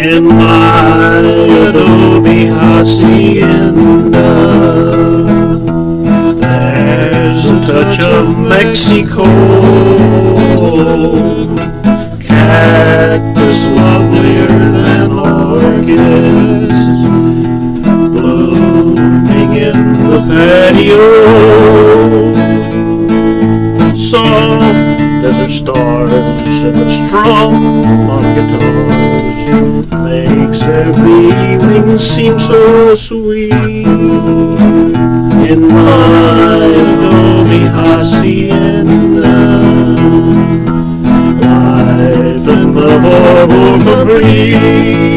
in my adobe hacienda. There's a touch of Mexico, cactus lovelier than orchids, blooming in the patio, soft desert stars and the strum on guitars makes every evening seem so sweet. In my adobe hacienda, life and love are all complete.